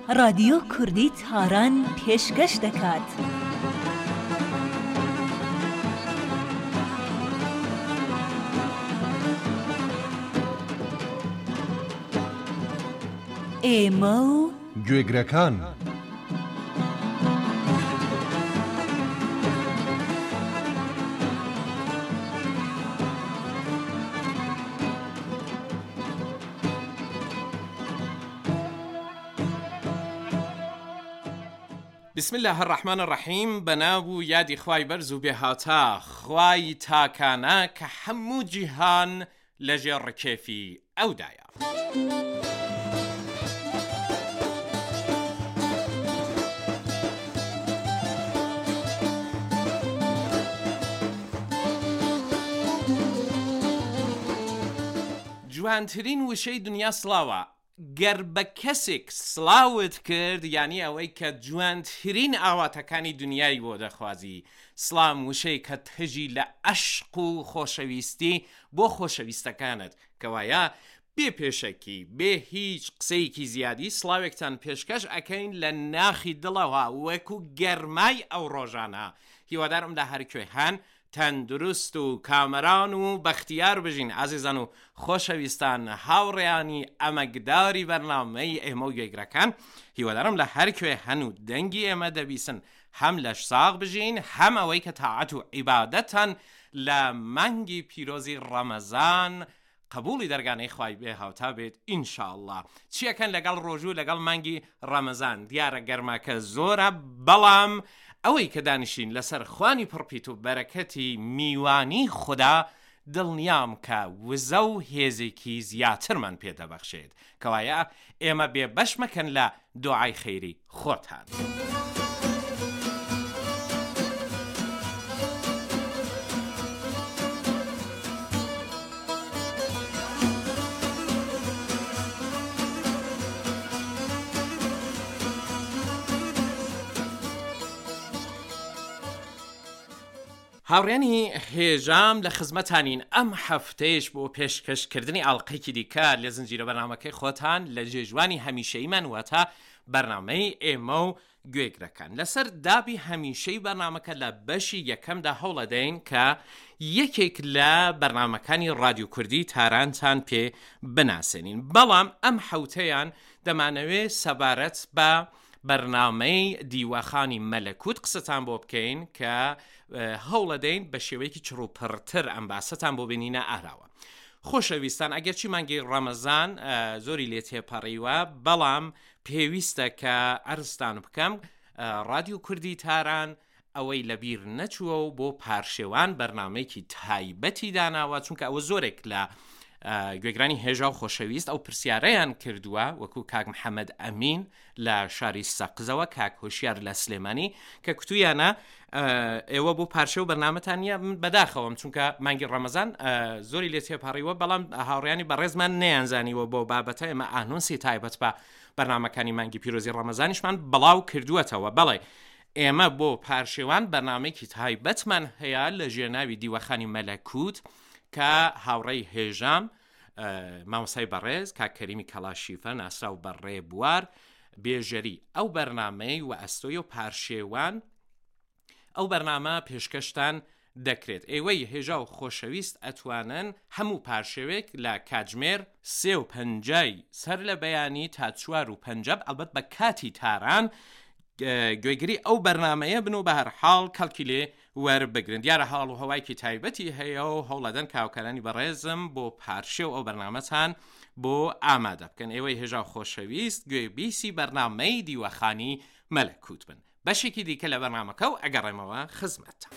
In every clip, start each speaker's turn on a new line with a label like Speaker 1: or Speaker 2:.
Speaker 1: رادیۆ کوردی تاران پێشکەش دەکات. ئێمە و
Speaker 2: گوێگرەکان.
Speaker 3: بسم الله الرحمن الرحیم. بنابو یادی خوای برز و بێهاتا خوای تاکانە کە هەموو جیهان لەژێر ڕکێفی ئەودایە. جوانترین وشەی دنیا سڵاوە. گەر بە کەسێک سڵاوت کرد یعنی ئەوەی کە جوانترین ئاواتەکانی دنیای بۆ دەخوازی، سڵام وشەی کە تژی لە عەشق و خۆشەویستی بۆ خۆشەویستەکانت کەوایە بێ پێشەکی بێ هیچ قسەیەکی زیادی سڵاوێکتان پێشکەش ئەکەین لە ناخی دڵەوە وەکو گەرمای ئەو ڕۆژانە. هیوادارم لە هەرکوێ هەن تەندروست و کامەران و بەختیار بژین. ئازیزان و خۆشەویستان هاوڕێیانی ئەمەگداری بەرنامەی ئێمە و گوێگرەکان، هیوادارم لە هەرکوێ هەن و دەنگی ئێمە دەبیسن هەم لەش ساغ بژین، هەم ئەوەی کە تاعەت و عیبادەتان لە مانگی پیرۆزی ڕەمەزان قبولی دەرگانەی خوای بێهاوتا بێت ئینشاءالله. چیەکەن لەگەڵ ڕۆژوو لەگەڵ مانگی ڕەمەزان؟ دیارە گەرماکە زۆرە، بەڵام ئەوەی کە دانیشین لەسەر خوانی پڕپیت و بەرەکەتی میوانی خوددا دڵنیام کە وزە و هێزێکی زیاترمان پێدەبەخشێت. کەوایە ئێمە بێ بەش مەکەن لە دوعای خەیری خۆتان. هاوڕێنی هێژام لە خزمەتانین. ئەم هەفتەیەش بۆ پێشکەشکردنی ئاڵلقەیەکی دیکە لە زنجیرە بەرنامەکەی خۆتان لە جێژوانی هەمیشەیمان واتە بەرنامەی ئێمە و گوێگرەکان لەسەر دابی هەمیشەی بەرنامەکە لە بەشی یەکەمدا هەوڵەدەین کە یەکێک لە بەرنامەکانی رادیۆ کوردی تارانتان پێ بناسێنین. بەڵام ئەم حوتەیان دەمانەوێت سەبارەت بە بەرنامەی دیوەخانی مەلەکوت قسەتان بۆ بکەین کە هەوڵەدەین بە شێوەیەکی چڕوپڕتر ئەم باسەتان بۆ بینینە ئاراوە. خۆشەویستان، ئەگەرچی مانگی ڕەمەزان زۆری لێ تێپەڕیوە، بەڵام پێویستە کە عەرزتان بکەم رادیۆ کوردی تاران ئەوەی لەبیر نەچووە و بۆ پارشێوان بەرنامەیەکی تایبەتی داناوە، چونکە ئەوە زۆرێک لە گوێگرانی هێژا و خۆشەویست ئەو پرسیارەیان کردووە، وەکو کاک محەممەد ئەمین لە شاری سەقزەوە، کاک هۆشیار لە سلێمانی، کە کتویانە ئێوە بۆ پارشە و بەرنامەتانە بەداخەوەم، چونکە مانگی ڕەمەزان زۆری لێ تێپەڕیوە، بەڵام هاوڕێیانی بەڕێزمان نەیانزانیوە بۆ بابەتە ئێمە ئانونسی تایبەت بە بەرنامەکانی مانگی پیرۆزی ڕەمەزانیشمان بڵاو کردووەتەوە. بەڵێ ئێمە بۆ پارشێوان بەرنامەیەکی تایبەتمان هەیە لە ژێناوی دیوەخانی مەلەکوت کە هاوڕێی هێژام مامۆستای بەڕێز کاک کەریمی کەڵاشیفە ناسا و بەڕێ بوار بێژەری ئەو بەرنامەی و ئەستۆی و پارشێوان ئەو بەرنامە پێشکەشتان دەکرێت. ئێوەی هێژا و خۆشەویست ئەتوانن هەموو پارشێوێک لە کاتژمێر 3:50 سەر لە بەیانی تا 4:50 ئەلبەت بە کاتی تاران گوێگری ئەو بەرنامەیە بن و بە هەر حاڵ کەڵکی لێ وەربگرن. دیارە هەڵ و هەوایکی تایبەتی هەیە و هەوڵەدەن کاوکەرانی بەڕێزم بۆ پارشێ و ئەو بەرنامەتان بۆ ئامادە بکەن. ئێوەی هێژا و خۆشەویست گوێبیسی بەرنامەی دیوەخانی مەلەکوت بن. بەشێکی دیکە لە بەرنامەکە و ئەگەڕێمەوە خزمەتتان.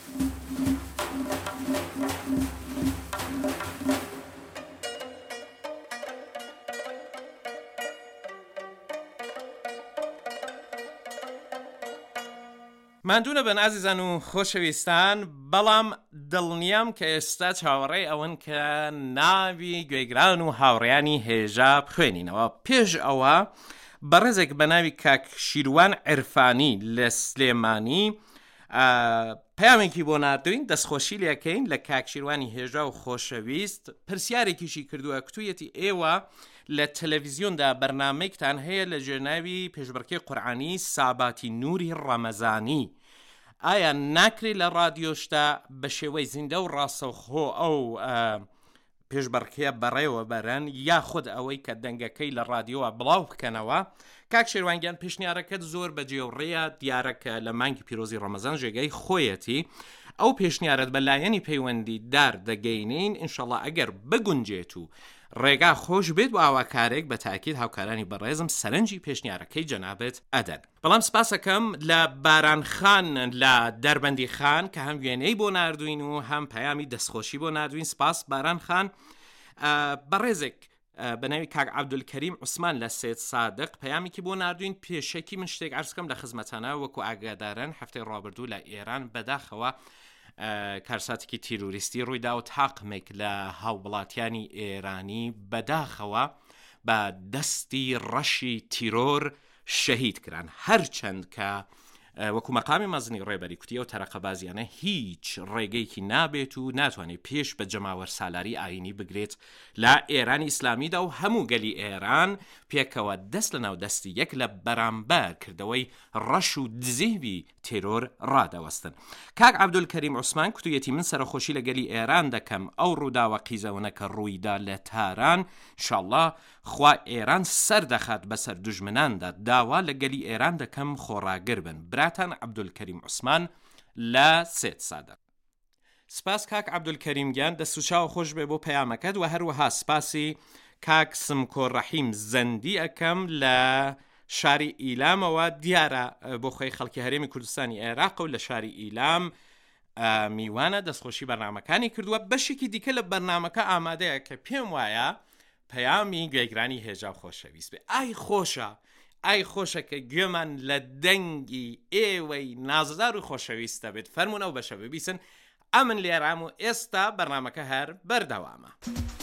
Speaker 3: ماندوونە بن ئازیزان و خۆشەویستان، بەڵام دڵنیام کە ئێستا چاوەڕێی ئەوەن کە ناوی گوێگران و هاوڕێیانی هێژا بخوێنینەوە. پێش ئەوە بەڕێزێک بە ناوی کاک شیروان عرفانی لە سلێمانی پەیامێکی بۆ نردوین دەستخۆشی لەکەین لە کاکشیروانی هێژا و خۆشەویست پرسیارێکیشی کردووە کتوویەتی ئێوە لە تەلەڤیزیۆندا بەرنامەیەکتان هەیە لە ژێرناوی پێشبڕکێ قورعانی ساباتی نوری ڕەمەزانی ئایا ناکرێت لە ڕادیۆشتا بە شێوەی زیندە و ڕاستەوخۆ ئەو پێشبڕکێ بەڕێوە بەرەن یاخود ئەوەی کە دەنگەکەی لە ڕادیۆوە بڵاو بکەنەوە کاک شێروانگیان پێشنیارەکەت زۆر بەجێوڕێیە دیارەکە لە مانگی پیرۆزی ڕەمەزان ژێگەی خۆیەتی ئەو پێشنیارەت بەلایەنی پەیوەندی دار دەگەینین ئینشەڵڵا ئەگەر بگونجێت و ڕێگا خۆش بێت و ئاواکارێک بە تاکید هاوکارانی بەڕێزم سەرنجی پێشنیارەکەی جەنابێت ئەدەن بەڵام سپاسەکەم لە بارانخان لە دەربەندی خان کە هەم وێنەی بۆ نردوین و هەم پەیامی دەستخۆشی بۆ نردوین سپاس بارانخان بەڕێزێک بەناوی کاک عەبدولکەریم عوسمان لە سێت سادق پەیامێکی بۆ نردوین پێشەکی من شتێک عەرزکەم لە خزمەتانە وەکو ئاگادارن هەفتەی ڕابردوو لە ئێران بەداخەوە کارساتێکی تیروریستی ڕوویدا و تاقمێک لە هاوبڵاتیانی ئێرانی بەداخەوە بە دەستی ڕەشی تیرۆر شەهید کران هەرچەند کە وەکو مەقامی مەزنی ڕێبەری کوتیە و تەرەقە بازیانە هیچ ڕێگەیەکی نابێت و ناتوانێت پێش بە جەماوەر سالاری ئاینی بگرێت لە ئێرانی ئیسلامیدا و هەموو گەلی ئێران پێکەوە دەست لە ناو دەستی یەک لە بەرامبەر کردەوەی ڕەش و دزێوی تێرۆر ڕادەوەستن کاک عەبدولکەریم عوسمان کوتوویەتی من سەرخۆشی لە گەلی ئێران دەکەم ئەو ڕووداوە قیزەونەکە ڕوویدا لە تاران ئینشاڵڵا خوا ئێران سەر دەخات بەسەر دوژمناندا داوا لە گەلی ئێران دەکەم خۆڕاگر بن براتان عەبدولکەریم عوسمان لە سێت سادە سپاس کاک عەبدولکەریم گیان دەستوچاو خۆش بێ بۆ پەیامەکەت و هەروەها سپاسی کاک سمکۆ ڕەحیم زەندی ئەەکەم لە شاری ئیلامەوە دیارە بۆ خۆی خەڵکی هەرێمی کوردستانی عێراق و لە شاری ئیلام میوانە دەستخۆشی بەرنامەکانی کردووە بەشێکی دیکە لە بەرنامەکە ئامادەیە کە پێم وایە پەیامی گوێگرانی هێژا و خۆشەویست بێ ئای خۆشە کە گوێمان لە دەنگی ئێوەی نازدار و خۆشەویستە بێت فەرمونە و بەشە ببیسن ئەمن لێرام و ئێستا بەرنامەکە هەر بەردەوامە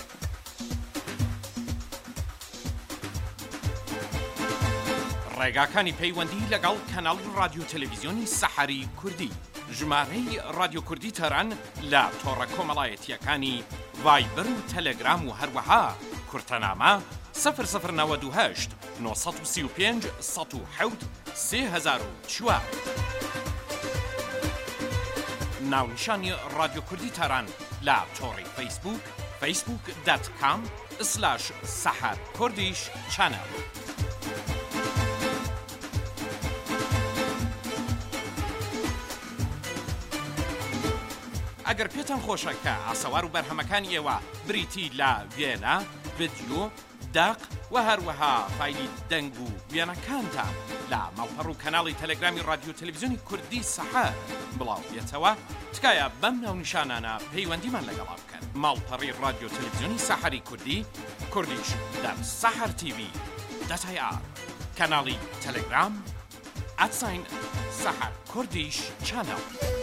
Speaker 3: ڕێگاکانی پەیوەندی لەگەڵ کەناڵ رادیۆ تەلەڤیزیۆنی سەحەری کوردی ژمارەی رادیۆ کوردی تەران لە تۆڕە کۆمەڵایەتیەکانی ڤایبەر و تەلەگرام و هەروەها کورتەنامە 0098 935 107 3004 ناونیشانی رادیۆ کوردی تەران لە تۆڕی فەیسبوک facebook.com/saharkurdish channel ئەگەر پێتان خۆشە کە ئاسەوار و بەرهەمەکانی ئێوە بریتی لە وێنە، ڤیدیۆ، داق و هەروەها فایلی دەنگ و وێنەکانتان لە ماڵپەڕ و کەناڵی تەلەگرامی رادیۆ تەلەڤیزیۆنی کوردی سەحەر بڵاو بێتەوە تکایە بەم ناونیشانانە پەیوەندیمان لەگەڵا بکەن ماڵپەڕی رادیۆ تەلەڤیزیۆنی سەحەری کوردی کوردیش در سەحەر تیڤی .ir کەناڵی تەلەگرام @سەحەر کوردیش چانەڵ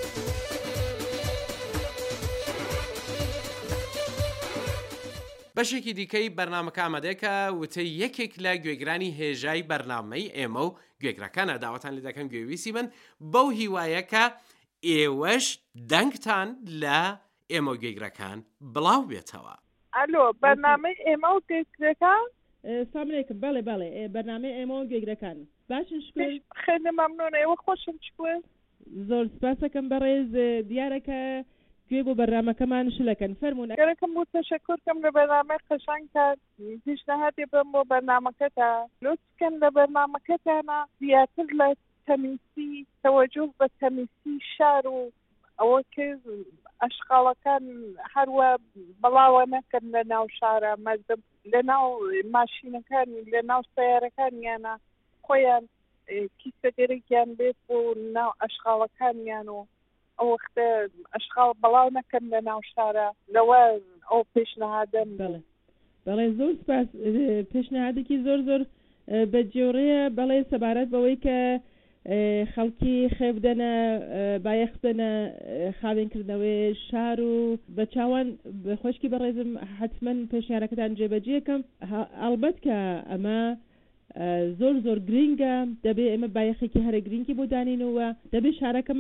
Speaker 3: بەشێکی دیکەی بەرنامەکە ئامادەیەکە وتەی یەکێک لە گوێگرانی هێژای بەرنامەی ئێمە و گوێگرەکانە داوەتان لێ دەکەم گوێویسی بن بەو هیوایەکە ئێوەش دەنگتان لە ئێمە و گوێگرەکان بڵاو بێتەوە.
Speaker 2: ئەلۆ بەرنامەی ئێمە و گوێگرەکان
Speaker 4: سلام علیکم بەڵێ بەرنامەی ئێمە و گوێگرەکان باشن شکر
Speaker 2: خێنە مەمنونە ئێوە خۆشم چکوێ
Speaker 4: زۆر سپاسەکەم بەڕێز دیارەکە گوێ بۆ بەرنامەکەمان شلەکەن فەرمونە
Speaker 2: گەرەکەم بۆ تەشەکرکەم لە بەرنامەی قەشنگ کات پیشنەهاتی بم بۆ بەرنامەکەتە لۆتکەن لە بەرنامەکەتانە زیاتر لە تەمیسی تەوەجوه بە تەمیسی شار و ئەوە کرد ئەشقاڵەکان هەروە بەڵاوە نەکەن لە ناو شارە مەزم لە ناو ماشینەکانی لە ناو سەیارەکانیانە خۆیان کیسەگەرێکیان بێت بۆ ناو ئەشقاڵەکانیان و ئەو وەختە ئەشقاڵ بەڵاو نەکەن لە ناو شارە لەوە ئەو پێشنەهادەم
Speaker 4: بەڵێ زۆر سپاس پێشنەهادێکی زۆر بەجێوڕەیە بەڵێ سەبارەت بەوەی کە خەڵکی خێبدەنە بایەخدەنە خاوێنکردنەوەی شار و بە چاوان خۆشکی بەڕێزم حتمەن پێشنیارەکەتان جێبەجێکەم ئەڵبەت کە ئەمە زۆر گرینگە دەبێ ئێمە بایەخێکی هەرە گرینگی بۆ دانینەوە دەبێ شارەکەمان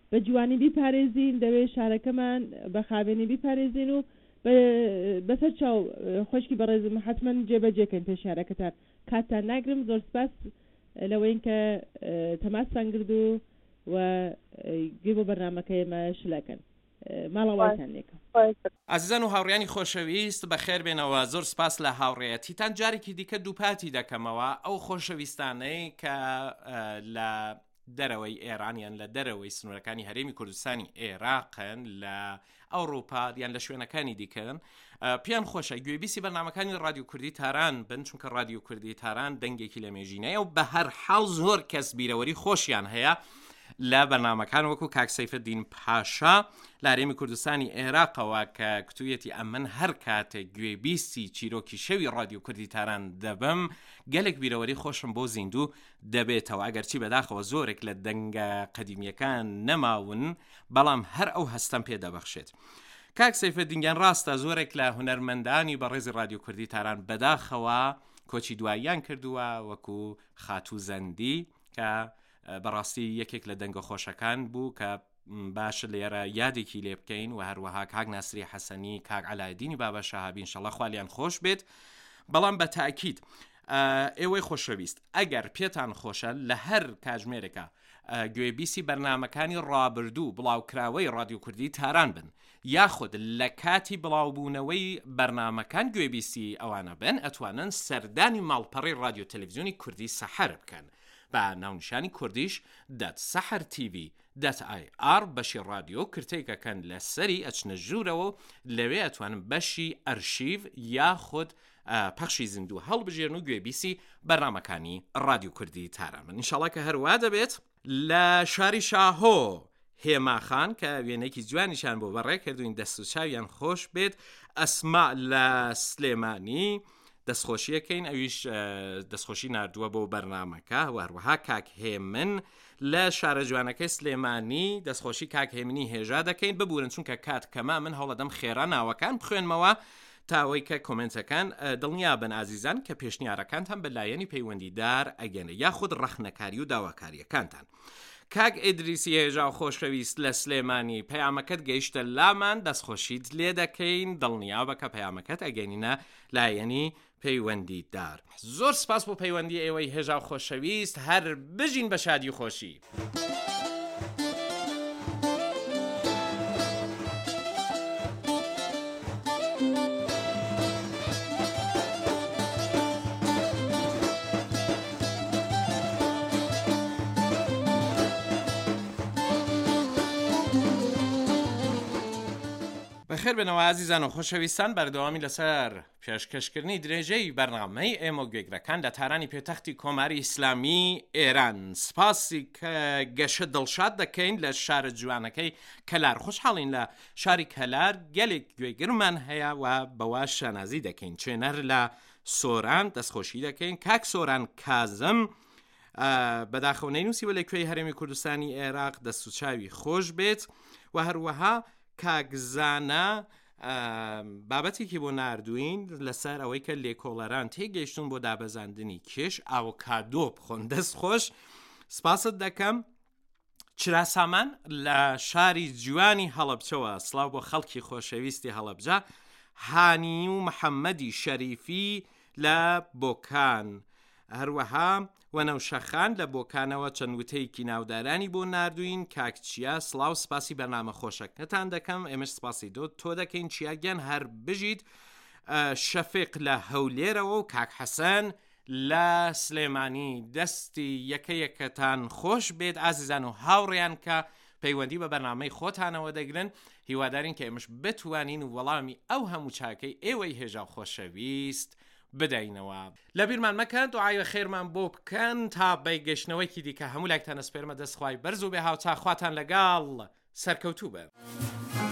Speaker 4: بە جوانی بیپارێزین دەوێت شارەکەمان بە خاوێنی بیپارێزین و بەسەر چاو خۆشکی بەڕێزم حتمما جێبەجێکەن پێش شارەکەتان کاتتان ناگرم زۆر سپاس لەوەی کە تەماسان کرد و گوێ بۆ بەرنامەکە ئێمە شلەکەن ماڵەواتان لێکە.
Speaker 3: عزیزان و هاوڕێیانی خۆشەویست بەخێر بێنەوە زۆر سپاس لە هاوڕێیەتیتان جارێکی دیکە دووپاتی دەکەمەوە ئەو خۆشەویستانەی کە لە دەرەوەی ئێرانیان لە دەرەوەی سنوورەکانی هەرێمی کوردستانی عێراقن لە ئەوروپا یان لە شوێنەکانی دیکەن پێیان خۆشە گوێبیسی بەرنامەکانی رادیۆ کوردی تاران بن چونکە رادیۆ کوردی تاران دەنگێکی لە مێژینەیە و بە هەر حاڵ زۆر کەس بیرەوەری خۆشیان هەیە لە بەرنامەکان وەکو کاک سەیفەدین پاشا لە هەرێمی کوردستانی عێراقەوە کە کتوویەتی ئەمن هەر کاتێک گوێبیستی چیرۆکی شەوی رادیۆ کوردی تاران دەبم گەلێک بیرەوەری خۆشم بۆ زیندوو دەبێتەوە ئەگەرچی بەداخەوە زۆرێک لە دەنگە قەدیمیەکان نەماون بەڵام هەر ئەو هەستم پێ دەبەخشێت. کاک سەیفەدینگیان ڕاستە زۆرێک لە هونەرمەندانی بەڕێزی رادیۆ کوردی تاران بەداخەوە کۆچی دواییان کردووە وەکو خاتوو زەندی کە بەڕاستی یەکێک لە دەنگە خۆشەکان بوو کە باشە لێرە یادێکی لێ بکەین و هەروەها کاک ناسری حەسەنی کاک عەلایدینی بابە شەهابی ئینشەڵڵا خوالیان خۆش بێت. بەڵام بە تاکید ئێوەی خۆشەویست ئەگەر پێتان خۆشە لە هەر کاتژمێرێکە گوێبیسی بەرنامەکانی ڕابردوو بڵاوکراوەی رادیۆ کوردی تاران بن یاخود لە کاتی بڵاوبوونەوەی بەرنامەکان گوێبیسی ئەوانە بن ئەتوانن سەردانی ماڵپەڕی رادیۆ تەلەڤیزیۆنی کوردی سەحەر بکەن بە ناونیشانی کوردیش .sahartv.ir بەشی رادیۆ کرتێکەکەن لە سەری ئەچنە ژوورەوە لەوێ ئەتوانن بەشی ئەرشیڤ یاخود پەخشی زیندوو هەڵبژێرن و گوێبیسی بەرنامەکانی رادیۆ کوردی تاران من ئینشەڵڵا کە هەروە دەبێت لە شاری شاهۆ هێماخان کە وێنێکی جوانیشان بۆ بەڕێ کردوین دەست و چاویان خۆش بێت ئەسما لە سلێمانی دەستخۆشیەکەین ئەویش دەستخۆشی نردووە بۆ بەرنامەکە و هەروەها کاک هێمن لە شارە جوانەکەی سلێمانی دەستخۆشی کاک هێمنی هێژا دەکەین ببورن چونکە کات کەما من هەوڵەدەم خێرا ناوەکان بخوێنمەوە تاوەی کە کۆمنتەکان دڵنیا بن ئازیزان کە پێشنیارەکانتان بەلایەنی پەیوەندیدار ئەگەنە یاخود ڕەخنەکاری و داواکاریەکانتان. کاک ئیدریسی هێژا و خۆشەویست لە سلێمانی پەیامەکەت گەیشتە لامان دەستخۆشیت لێ دەکەین دڵنیا بە کە پەیامەکەت ئەگەنینە لایەنی پەیوەندیدار. زۆر سپاس بۆ پەیوەندی ئێوەی هێژا و خۆشەویست هەر بژین بە شادی و خۆشی. بەخێر بنەوە ئازیزان و خۆشەویستان بەردەوامی لەسەر پێشکەشکردنی درێژەی بەرنامەی ئێمە گوێگرەکان لە تارانی پێتەختی کۆماری ئیسلامی ئێران سپاسی کە گەشە دڵشاد دەکەین لە شارە جوانەکەی کەلار خۆشحاڵین لە شاری کەلار گەلێک گوێگرمان هەیە و بەوا شانازی دەکەین چێنەر لە سۆران دەستخۆشی دەکەین کاک سۆران کازم بەداخەونەی نووسیوە لە کوێی هەرێمی کوردستانی عێراق دەست و چاوی خۆش بێت و هەروەها کاکزانە بابەتێکی بۆ نردوین لەسەر ئەوەی کە لێکۆڵەران تێگەیشتون بۆ دابەزاندنی کێش ئاوۆکادۆ بخۆن دەست خۆش سپاست دەکەم. چراسامان لە شاری جوانی هەڵەبجەوە سڵاو بۆ خەڵکی خۆشەویستی هەڵەبجە هانی و محەممەدی شەریفی لە بۆکان هەروەها وەنەوشەخان لە بۆکانەوە چەند وتەیەکی ناودارانی بۆ نردوین کاکچیا سڵاو سپاسی بەرنامە خۆشەکەتان دەکەم ئێمەش سپاسی تۆ دەکەین چیاگەن هەر بژیت شەفیق لە هەولێرەوە و کاک حەسەن لە سلێمانی دەستی یەکەیەکەتان خۆش بێت ئازیزان و هاوڕێیان کە پەیوەندی بە بەرنامەی خۆتانەوە دەگرن هیوادارین کە ئێمەش بتوانین و وەڵامی ئەو هەموو چاکەی ئێوەی هێژا و خۆشەویست بدەینەوە. لە بیرمان مەکەن دوعای خێرمان بۆ بکەن تا بەیگەشتنەوەیکی دیکە هەموو لایکتان ئەسپێرمە دەستخوای بەرز و بێ هاوچاخواتان لەگەڵ سەرکەوتوو بێ.